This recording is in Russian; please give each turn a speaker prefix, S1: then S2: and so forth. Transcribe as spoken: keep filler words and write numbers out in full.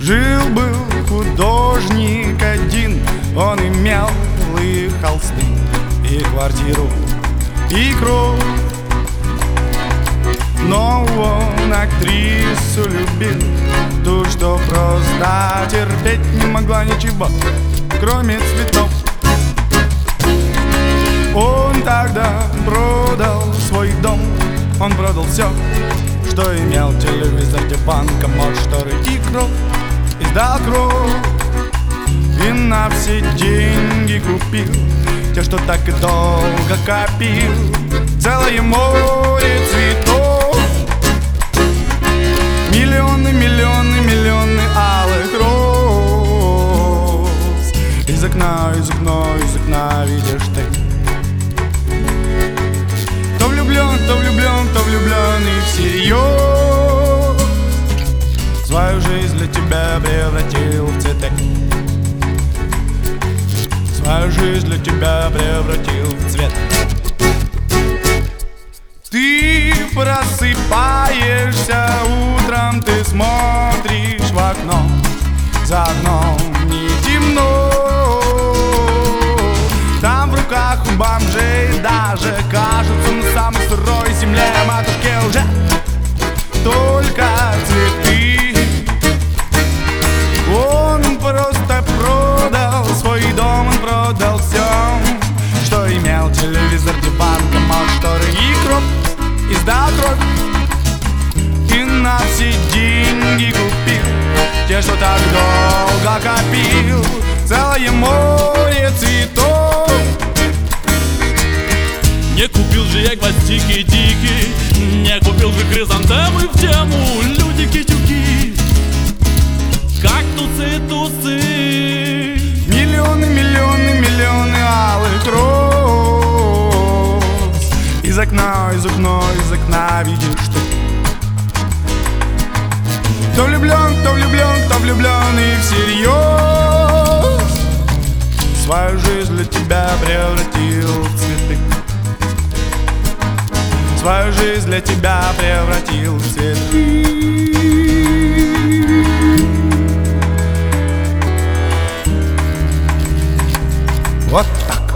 S1: Жил-был художник один, он имел и холсты, и квартиру, и кровь. Но он актрису любил, ту, что просто терпеть не могла ничего, кроме цветов. Он тогда продал свой дом, он продал все, что имел: телевизор, диван, комод, шторы и кровь. Издал кровь и на все деньги купил те, что так и долго копил, целое море цветов. Миллионы, миллионы, миллионы алых роз. Из окна, из окна, из окна видишь ты. Кто влюблен, кто влюблен, кто влюблен и всерьез свою жизнь для тебя превратил в цветы. Свою жизнь для тебя превратил в цвет. Ты просыпаешься утром, ты смотришь в окно, за окном не темно. Там в руках у бомжей даже кажется на самой сырой земле матушке уже только цветы. Он просто продал свой дом, он продал все, что имел: телевизор, диван, комод, шторы и кровь. Издал кровь и на все деньги купил те, что так долго копил, целое море цветов.
S2: Не купил же я гвоздики дикие, не купил же хризантемы в тему, люди-китюки, кактусы, тусы.
S1: Миллионы, миллионы, миллионы алых роз. Из окна, из окна, из окна видишь ты. Кто влюблен, кто влюблен, кто влюблен и всерьез свою жизнь для тебя превратил в цветы. Свою жизнь для тебя превратил в цветы. Вот так.